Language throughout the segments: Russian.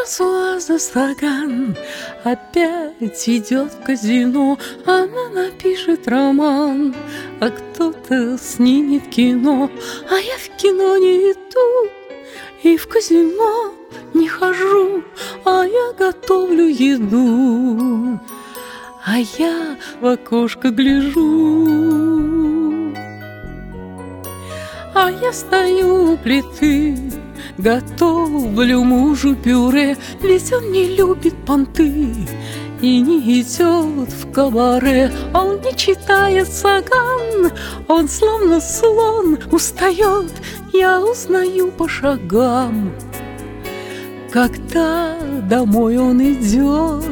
Франсуаза Саган опять идет в казино. Она напишет роман, а кто-то снимет кино. А я в кино не иду и в казино не хожу, а я готовлю еду, а я в окошко гляжу. А я стою у плиты, готовлю мужу пюре, ведь он не любит понты и не идет в кабаре. Он не читает Саган, он словно слон устает, я узнаю по шагам, когда домой он идет.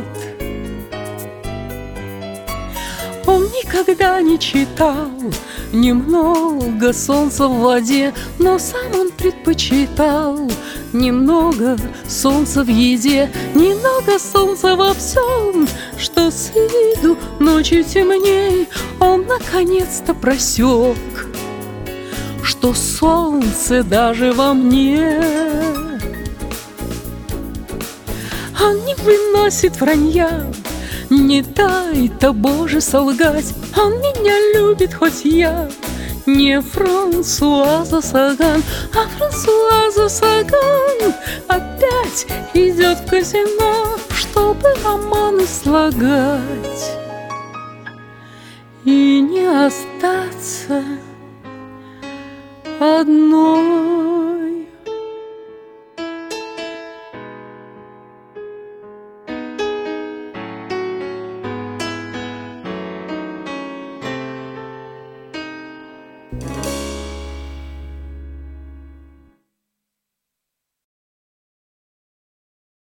Он никогда не читал немного солнца в воде, но сам он предпочитал немного солнца в еде, немного солнца во всем, что с виду ночью темней. Он наконец-то просек, что солнце даже во мне. Он не выносит вранья, не дай-то Боже солгать. Он меня любит, хоть я не Франсуаза Саган, а Франсуаза Саган опять идет в казино, чтобы романы слагать и не остаться одной.